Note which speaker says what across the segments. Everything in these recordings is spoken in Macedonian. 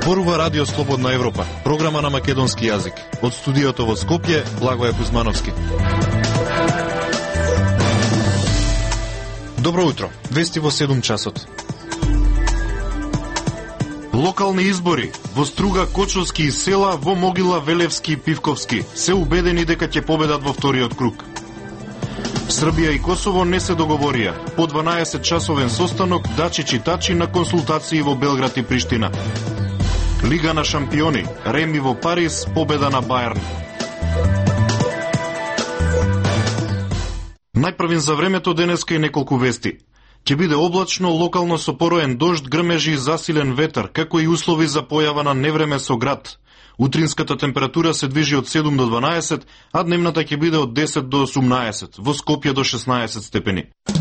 Speaker 1: Зборува Радио Слободна Европа, програма на македонски јазик. Од студиото во Скопје, Благоје Кузмановски. Добро утро, вести во 7 часот. Локални избори во Струга, Кочовски и села, во Могила, Велевски и Пивковски се убедени дека ќе победат во вториот круг. Србија и Косово не се договорија. По 12-часовен состанок Дачич-Тачи на консултации во Белград и Приштина. Лига на шампиони, Реми во Париз, победа на Бајерн. Најпрвин за времето денеска и неколку вести. Ќе биде облачно, локално со пороен дожд, грмежи и засилен ветар, како и услови за појава на невреме со град. Утринската температура се движи од 7 до 12, а дневната ќе биде од 10 до 18, во Скопје до 16 степени.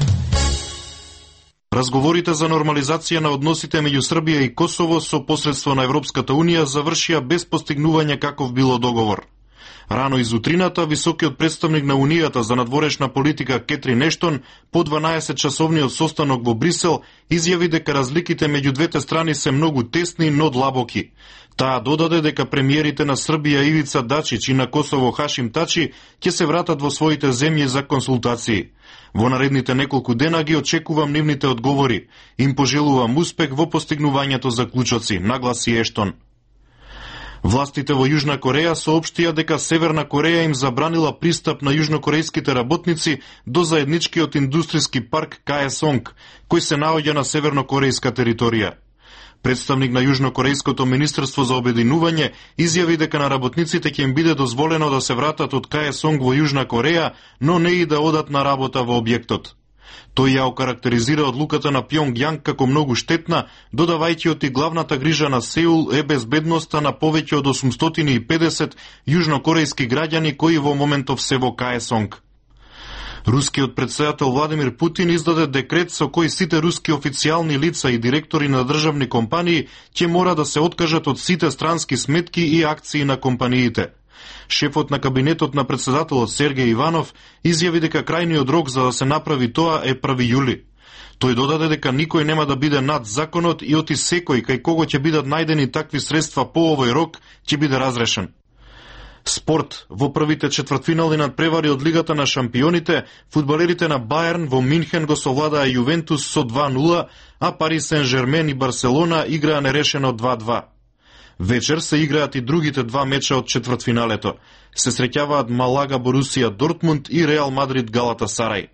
Speaker 1: Разговорите за нормализација на односите меѓу Србија и Косово со посредство на Европската Унија завршија без постигнување каков било договор. Рано изутрината, високиот представник на Унијата за надворешна политика Кетрин Ештон по 12-часовниот состанок во Брисел изјави дека разликите меѓу двете страни се многу тесни, но длабоки. Таа додаде дека премиерите на Србија Ивица Дачич и на Косово Хашим Тачи ќе се вратат во своите земји за консултации. Во наредните неколку дена ги очекувам нивните одговори. Им пожелувам успех во постигнувањето заклучоци, нагласи Ештон. Властите во Јужна Кореја соопштија дека Северна Кореја им забранила пристап на јужнокорејските работници до заедничкиот индустријски парк Каесонг, кој се наоѓа на севернокорејска територија. Представник на Јужнокорејското министерство за обединување изјави дека на работниците ќе им биде дозволено да се вратат од Каесонг во Јужна Кореја, но не и да одат на работа во објектот. Тој ја окарактеризира одлуката на Пјонгјанг како многу штетна, додавајќи оти главната грижа на Сеул е безбедноста на повеќе од 850 јужнокорејски граѓани кои во моментов се во Каесонг. Рускиот претседател Владимир Путин издаде декрет со кој сите руски официјални лица и директори на државни компании ќе мора да се откажат од сите странски сметки и акции на компаниите. Шефот на кабинетот на претседателот Сергеј Иванов изјави дека крајниот рок за да се направи тоа е 1 јули. Тој додаде дека никој нема да биде над законот и оти секој кај кого ќе бидат најдени такви средства по овој рок ќе биде разрешен. Спорт. Во првите четвртфинални надпревари од Лигата на шампионите, фудбалерите на Бајерн во Минхен го совладаа Јувентус со 2-0, а Парис Сен-Жермен и Барселона играа нерешено 2-2. Вечер се играат и другите два меча од четвртфиналето. Се среќаваат Малага Борусија Дортмунд и Реал Мадрид Галатасарај.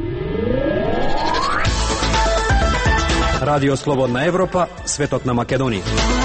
Speaker 2: Радио Слободна Европа, светот на Македонија.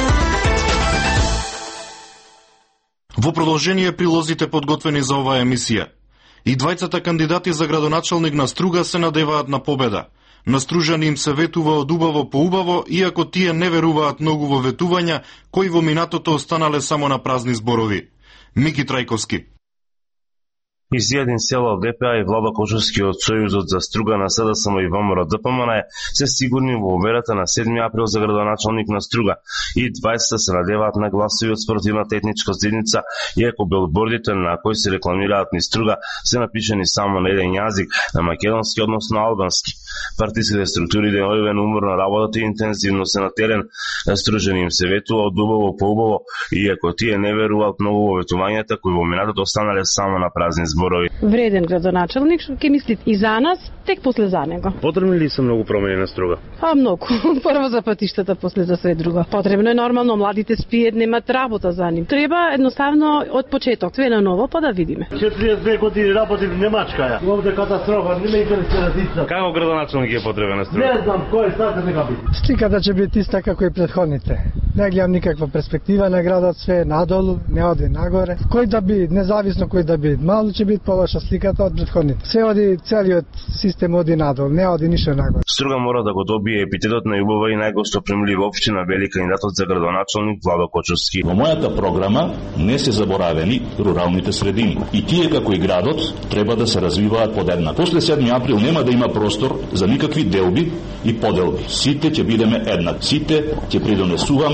Speaker 1: Во продолжение прилозите подготвени за оваа емисија. И двајцата кандидати за градоначалник на Струга се надеваат на победа. На Стружани им се ветува од убаво по убаво, иако тие не веруваат многу во ветувања, кои во минатото останале само на празни зборови. Мики Трајковски.
Speaker 3: Изјадин села од ДПА и Владо Кочовски од Сојузот за Струга на СДСМ и ВМРО ДПМН се сигурни во уверата на 7 април за градоначалник на Струга и 20 се надеваат на гласови од спортивната етничка заедница, иако билбордите на кои се рекламираат низ Струга се напишани само на еден јазик, на македонски односно албански. Партиските структури деноден уморно работат и интензивно се на терен. Стружани им се ветува од убаво по убаво, иако тие не веруваат многу во ветувањата кои во минатото останале само на празни зборови.
Speaker 4: Вреден градоначалник, што ќе мислит и за нас, тек после за него.
Speaker 3: Потребни ли се многу промени на Струга?
Speaker 4: Многу. Прво за патиштата, после за све друго. Потребно е нормално, младите спијат, немат работа за ним. Треба едноставно од почеток, све на ново, па да видиме.
Speaker 5: 42 години работи в Немачка ја. Овде катастрофа, не ме интересира дица.
Speaker 3: Како градоначалник е потребен на Струга?
Speaker 5: Не знам кој сака нека биде.
Speaker 6: Сликата ќе биде иста како и претходните. Не гледам никаква перспектива на градот, све надолу, не оди нагоре. Кој да биде, независно кој да биде, мало ќе биде полоша сликата од претходните. Се оди, целиот систем оди надолу, не оди ништо нагоре.
Speaker 3: Струга мора да го добие епитетот на љубова и најгостопримлива општина вели кандидатот за градоначалник Владо Кочовски.
Speaker 7: Во мојата програма не се заборавени руралните средини. И тие како и градот треба да се развиваат подеднак. После 7 април нема да има простор за никакви делби и поделби. Сите ќе бидеме еднак. Сите ќе придонесуваме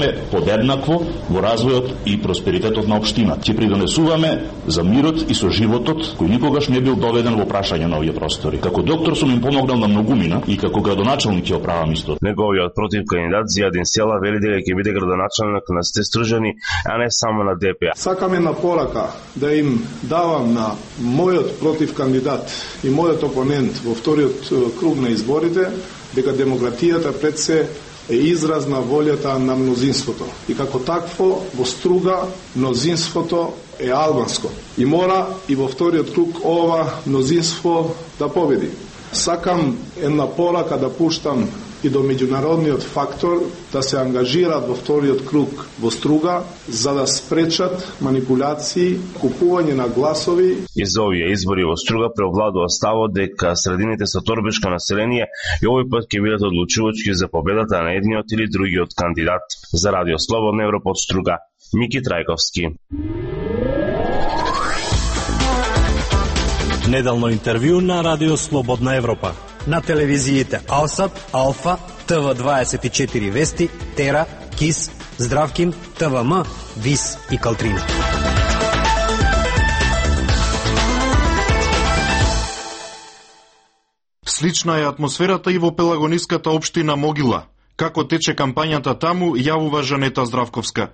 Speaker 7: учествуваме подеднакво во развојот и просперитетот на општина. Ќе придонесуваме за мирот и соживотот кој никогаш не бил доведен во прашање на овие простори. Како доктор сум им помогнал на многумина и како градоначалник ќе оправам истото.
Speaker 3: Неговиот против кандидат Зијадин Села вели дека ќе биде градоначалник на сите стружени, а не само на ДПА.
Speaker 8: Сакам една порака да им давам на мојот против кандидат и мојот опонент во вториот круг на изборите дека демократијата пред се е израз на волјата на мнозинството. И како такво, во Струга, мнозинството е албанско. И мора и во вториот круг ова мнозинство да победи. Сакам една порака да пуштам и до меѓународниот фактор да се ангажираат во вториот круг во Струга за да спречат манипулации, купување на гласови.
Speaker 3: И за овие избори во Струга преовладува ставот дека средините со торбешко население и овој пат ќе бидат одлучувачки за победата на едниот или другиот кандидат. За Радио Слободна Европа од Струга, Мики Трајковски.
Speaker 2: Неделно интервју на Радио Слободна Европа. На телевизиите Алсат, Алфа, ТВ24 Вести, Тера, КИС, Здравкин, ТВМ, ВИС и Калтрина.
Speaker 1: Слична е атмосферата и во пелагониската општина Могила. Како тече кампањата таму, јавува Жанета Здравковска.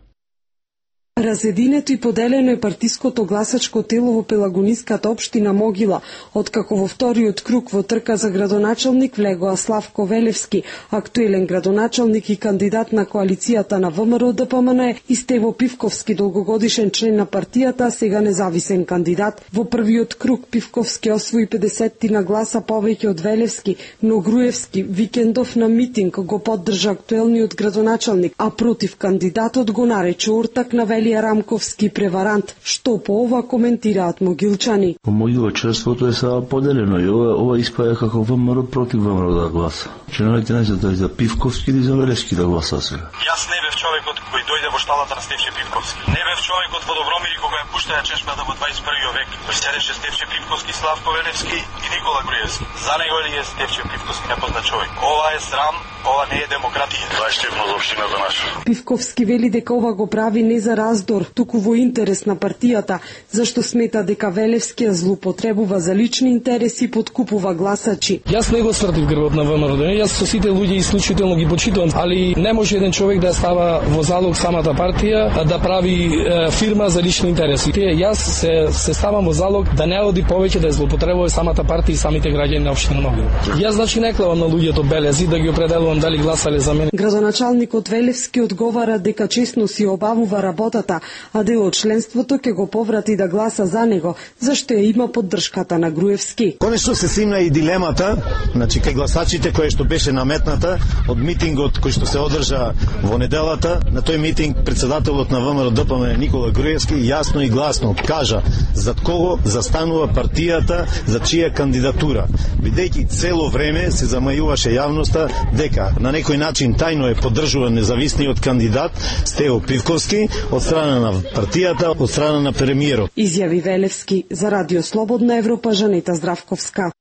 Speaker 9: Разединето и поделено е партиското гласачко тело во пелагониската општина Могила, откако во вториот круг во трка за градоначалник влегоа Славко Велевски, актуелен градоначалник и кандидат на коалицијата на ВМРО ДПМН, и Стево Пивковски, долгогодишен член на партијата, а сега независен кандидат. Во првиот круг Пивковски освои 50 на гласа повеќе од Велевски, но Груевски викендов на митинг го поддржа актуелниот градоначалник, а против кандидатот го нарече ортак на Велија Рамковски преварант. Што по ова коментираат могилчани?
Speaker 10: По Могила членството е сега поделено и ова испаја како ВМРО против ВМРО да гласа. Членовите не знаат за Пивковски или за Велевски да гласа сега.
Speaker 11: Јас не бев човекот кој дојде во шталата на Стефче Пивковски. Не бев човекот во Добромир кога ја пуштаја чешмата во 21 век. Седеше Стефче Пивковски, Славко Велевски и Никола Груевски. За него ли е Стефче Пивковски непознат човек? Ова е срам, ова не е демократија. Тоа е штетно за општината наша.
Speaker 9: Пивковски вели дека ова го прави не за раздор, туку во интерес на партијата, зашто смета дека Велевски ја злоупотребува за лични интереси и подкупува гласачи.
Speaker 12: Јас не го свртив грбот на ВМРО, јас со сите луѓе исклучително ги почитувам, али не може еден човек да става во залог самата партија, да прави фирма за лични интереси. Јас се ставам во залог да не оди повеќе да ја злоупотребува самата партија и самите граѓани на општина Могила. Јас значи не клевам на луѓето белези да ги определувам дали гласале за мене.
Speaker 9: Градоначалникот Велевски одговара дека честно си обавува работата, а дел од членството ќе го поврати да гласа за него, зашто ја има поддршката на Груевски.
Speaker 13: Конечно се симна и дилемата, значи кај гласачите која што беше наметната од митингот кој што се одржа во неделата. На тој митинг председателот на ВМРО ДПМН Никола Груевски јасно и гласно кажа за кого застанува партијата, за чија кандидатура, бидејќи цело време се замајуваше јавноста дека на некој начин тајно е поддржуван независниот кандидат Стево Пивковски од страна на партијата, од страна на премиерот.
Speaker 9: Изјави Велевски. За Радио Слободна Европа, Жанета Здравковска.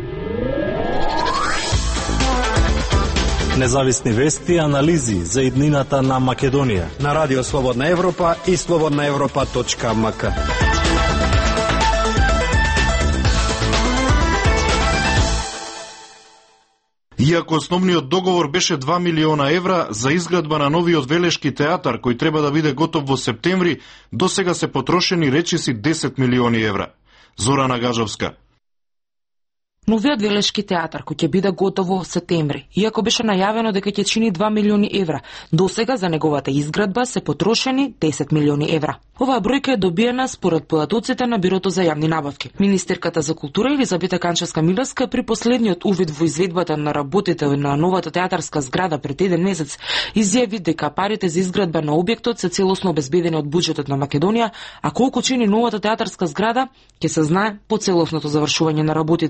Speaker 2: Независни вести и анализи за иднината на Македонија на Радио Слободна Европа и slobodnaevropa.mk.
Speaker 1: Иако основниот договор беше 2 милиона евра за изградба на новиот Велешки театар кој треба да биде готов во септември, досега се потрошени речиси 10 милиони евра. Зорана Гажовска.
Speaker 14: Новиот Велешки театар кој ќе биде готов во септември, иако беше најавено дека ќе чини 2 милиони евра, досега за неговата изградба се потрошени 10 милиони евра. Оваа бројка е добиена според податоците на Бирото за јавни набавки. Министерката за култура Елизабета Канчевска-Милевска при последниот увид во изведбата на работите на новата театарска зграда пред еден месец изјави дека парите за изградба на објектот се целосно обезбедени од буџетот на Македонија, а колку чини новата театарска зграда ќе се знае по целосното завршување на работите.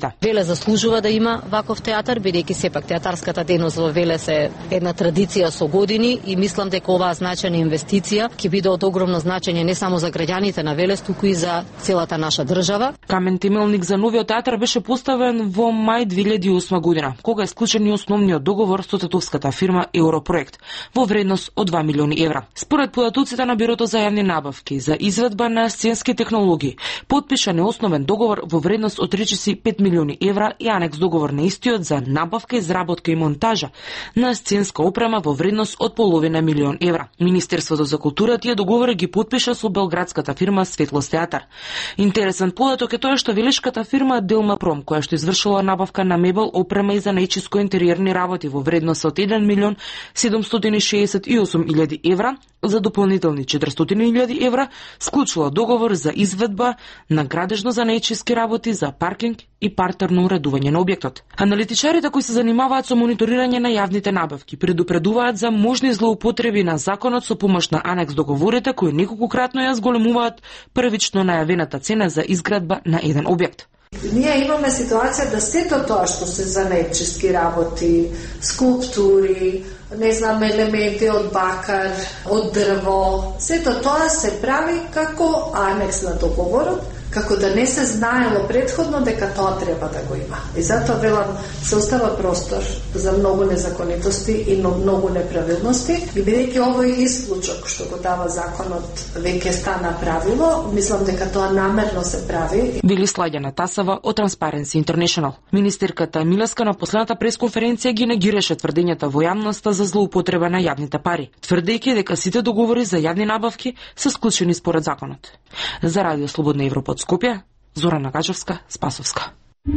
Speaker 15: заслужува да има ваков театар, бидејќи сепак театарската дејност во Велес е една традиција со години и мислам дека оваа значајна инвестиција ќе биде од огромно значење не само за граѓаните на Велес, туку и за целата наша држава.
Speaker 14: Камен темелник за новиот театар беше поставен во мај 2008 година, кога е склучен и основниот договор со татовската фирма Европроект во вредност од 2 милиони евра. Според податоците на Бирото за јавни набавки за изведба на сценски технологии, подпишан е основен договор во вредност од речиси 5 милиони евра и анекс договор на истиот за набавка, изработка и монтажа на сценска опрема во вредност од половина милион евра. Министерството за култура тие договори ги подпиша со белградската фирма Светлост театар. Интересен податок е тоа што велешката фирма Делма Пром, која што извршила набавка на мебел, опрема и за најчиско интериерни работи во вредност од 1 милион 768 илјади евра, за дополнителни 400.000 евра склучила договор за изведба на градежно за најчистки работи за паркинг и партерно уредување на објектот. Аналитичарите кои се занимаваат со мониторирање на јавните набавки предупредуваат за можни злоупотреби на законот со помош на анекс договорите кои неколкократно ја зголемуваат првично најавената цена за изградба на еден објект.
Speaker 16: Ние имаме ситуација да сето тоа што се за најчистки работи, скулптури, не знам, елементи од бакар, од дрво, сето тоа се прави како анекс на договорот, како да не се знаело претходно дека тоа треба да го има. И затоа велам, се остава простор за многу незаконитости и многу неправилности. И бидејќи овој исклучок што го дава законот веќе стана правило, мислам дека тоа намерно се прави.
Speaker 14: Вели Слаѓана Тасава од Transparency International. Министерката Милеска на последната пресконференција ги негираше тврдењата во јавноста за злоупотреба на јавните пари, тврдејќи дека сите договори за јавни набавки се склучени според законот. За Радио Слободна Европа од Скопје, Зорана Гачевска, Спасовска.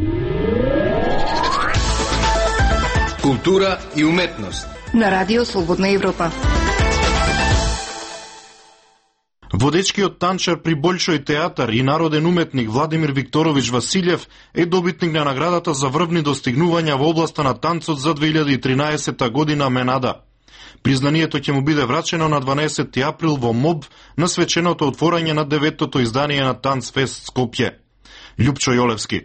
Speaker 17: Култура и уметност
Speaker 18: на Радио Слободна Европа.
Speaker 1: Водечкиот танчар при Болшој театар и народен уметник Владимир Викторович Василев е добитник на наградата за врвни достигнувања во областа на танцот за 2013 година Менада. Признанието ќе му биде врачено на 12 април во МОБ на свеченото отворање на 9-тото издание на Танцфест Скопје. Љупчо Јолевски.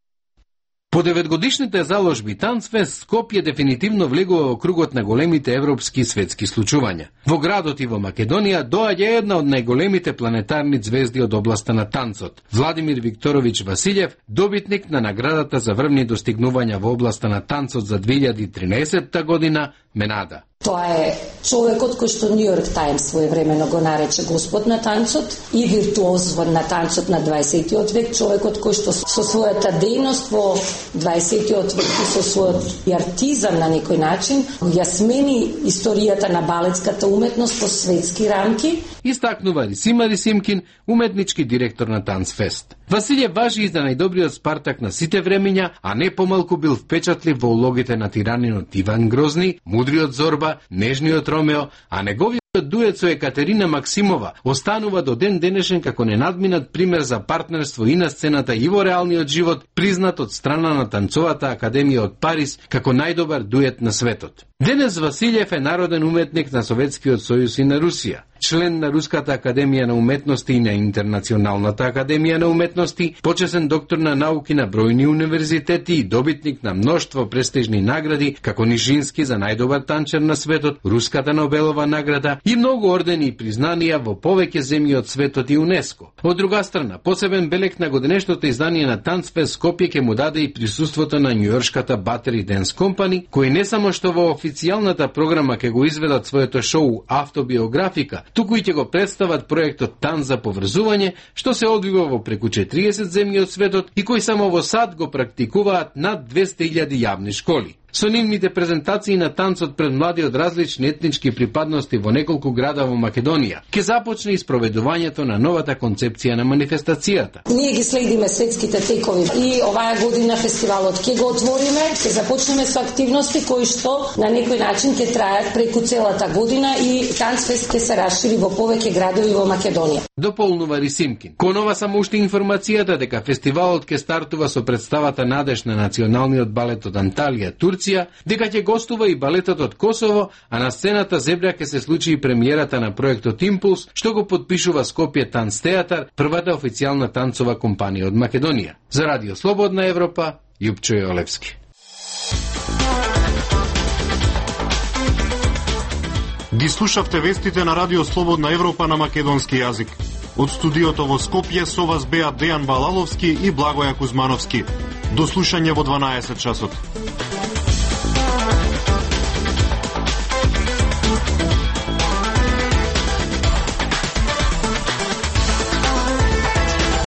Speaker 17: По 9-годишните заложби Танцфест Скопје дефинитивно влегува во кругот на големите европски и светски случувања. Во градот и во Македонија доаѓа една од најголемите планетарни звезди од областа на танцот. Владимир Викторович Василев, добитник на наградата за врвни достигнувања во областа на танцот за 2013 година Менада.
Speaker 19: Тоа е човекот кој што Нью Йорк Таймс своевремено го нарече Господ на танцот и виртуоз на танцот на 20-тиот век, човекот кој што со својата дејност во 20-тиот век и со својот артизам на некој начин ја смени историјата на балетската уметност по светски рамки.
Speaker 17: Истакнува Рисима Рисимкин, уметнички директор на Танцфест. Василев важи и за најдобриот Спартак на сите времења, а не помалку бил впечатлив во улогите на тиранинот Иван Грозни, мудриот Зорба, нежниот Ромео, а неговиот дует со Екатерина Максимова останува до ден денешен како ненадминат пример за партнерство и на сцената и во реалниот живот, признат од страна на Танцовата академија од Париз како најдобар дует на светот. Денес Василев е народен уметник на Советскиот сојуз и на Русија, член на Руската академија на уметности и на Интернационалната академија на уметности, почесен доктор на науки на бројни универзитети и добитник на мноштво престижни награди, како Нишински за најдобар танчар на светот, Руската Нобелова награда и многу ордени и признанија во повеќе земји од светот и УНЕСКО. Од друга страна, посебен белег на годинешното издание на Танцфест Скопје ќе му даде и присуството на њујоршката Battery Dance Company, кои не само што во официјалната програма ќе го изведат своето шоу автобиографика, туку и ќе го представат проектот Танц за поврзување, што се одвива во преку 40 земји од светот и кои само во САД го практикуваат над 200.000 јавни школи. Со нивните презентации на танцот пред млади од различни етнички припадности во неколку града во Македонија, ќе започне и спроведувањето на новата концепција на манифестацијата.
Speaker 19: Ние ги следиме светските текови и оваа година фестивалот ќе го отвориме, ќе започнеме со активности кои што на некој начин ќе трајат преку целата година и Танцфест ќе се расшири во повеќе градови во Македонија.
Speaker 17: дополнува Рисимкин. Кон ова само уште информацијата дека фестивалот ќе стартува со представата Надеж на националниот балет од Анталија, Турција, дека ќе гостува и балетот од Косово, а на сцената Зебра ќе се случи и премиерата на проектот Импулс, што го подпишува Скопје Танц театар, првата официјална танцова компанија од Македонија. За Радио Слободна Европа, Јупчо Јолевски.
Speaker 1: Ги слушавте вестите на Радио Слободна Европа на македонски јазик. Од студиото во Скопје со вас беа Дејан Балаловски и Благоја Кузмановски. До слушање во 12 часот.